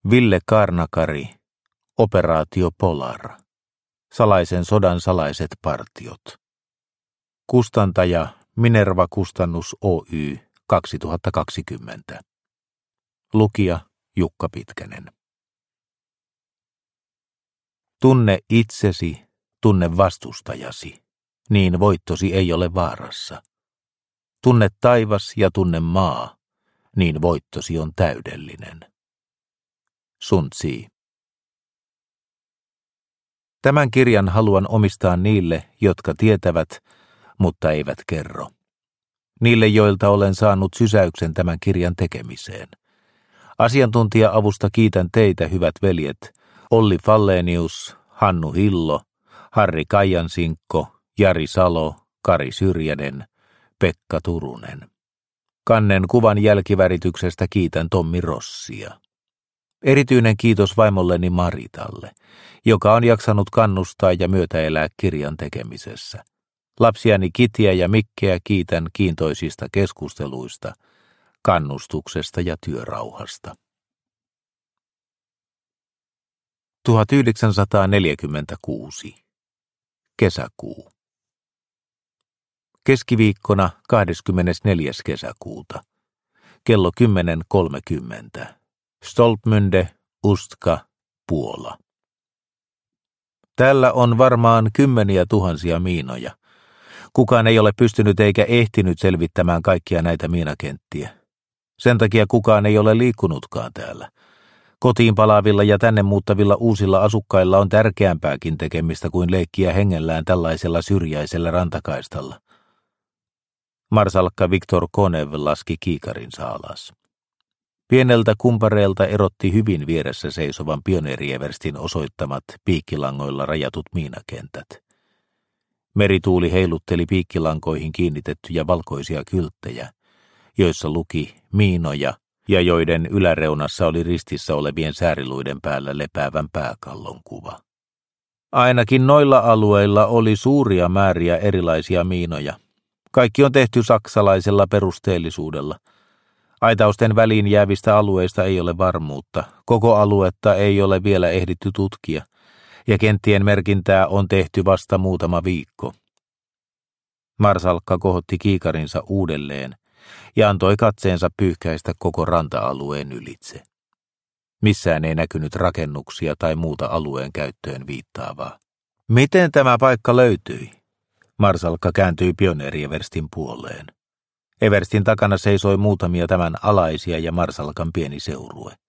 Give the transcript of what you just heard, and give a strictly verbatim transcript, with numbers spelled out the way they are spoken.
Ville Karnakari, Operaatio Polar. Salaisen sodan salaiset partiot. Kustantaja Minerva Kustannus Oy kaksituhattakaksikymmentä. Lukija Jukka Pitkänen. Tunne itsesi, tunne vastustajasi, niin voittosi ei ole vaarassa. Tunne taivas ja tunne maa, niin voittosi on täydellinen. Sun Tzu. Tämän kirjan haluan omistaa niille, jotka tietävät, mutta eivät kerro. Niille, joilta olen saanut sysäyksen tämän kirjan tekemiseen. Asiantuntija-avusta kiitän teitä, hyvät veljet, Olli Fallenius, Hannu Hillo, Harri Kaijansinkko, Jari Salo, Kari Syrjänen, Pekka Turunen. Kannen kuvan jälkivärityksestä kiitän Tommi Rossia. Erityinen kiitos vaimolleni Maritalle, joka on jaksanut kannustaa ja myötäelää kirjan tekemisessä. Lapsiani Kitiä ja Mikkeä kiitän kiintoisista keskusteluista, kannustuksesta ja työrauhasta. tuhatyhdeksänsataaneljäkymmentäkuusi. Kesäkuu. Keskiviikkona kahdeskymmenesneljäs kesäkuuta. Kello kymmenen kolmekymmentä. Stolpmünde, Ustka, Puola. Täällä on varmaan kymmeniä tuhansia miinoja. Kukaan ei ole pystynyt eikä ehtinyt selvittämään kaikkia näitä miinakenttiä. Sen takia kukaan ei ole liikkunutkaan täällä. Kotiin palaavilla ja tänne muuttavilla uusilla asukkailla on tärkeämpääkin tekemistä kuin leikkiä hengellään tällaisella syrjäisellä rantakaistalla. Marsalkka Viktor Konev laski kiikarinsa alas. Pieneltä kumpareelta erotti hyvin vieressä seisovan pioneerieverstin osoittamat piikkilangoilla rajatut miinakentät. Merituuli heilutteli piikkilankoihin kiinnitettyjä valkoisia kylttejä, joissa luki miinoja ja joiden yläreunassa oli ristissä olevien sääriluiden päällä lepäävän pääkallon kuva. Ainakin noilla alueilla oli suuria määriä erilaisia miinoja. Kaikki on tehty saksalaisella perusteellisuudella. Aitausten väliin jäävistä alueista ei ole varmuutta, koko aluetta ei ole vielä ehditty tutkia, ja kenttien merkintää on tehty vasta muutama viikko. Marsalkka kohotti kiikarinsa uudelleen ja antoi katseensa pyyhkäistä koko ranta-alueen ylitse. Missään ei näkynyt rakennuksia tai muuta alueen käyttöön viittaavaa. Miten tämä paikka löytyi? Marsalkka kääntyi pioneerieverstin puoleen. Everstin takana seisoi muutamia tämän alaisia ja Marsalkan pieni seurue.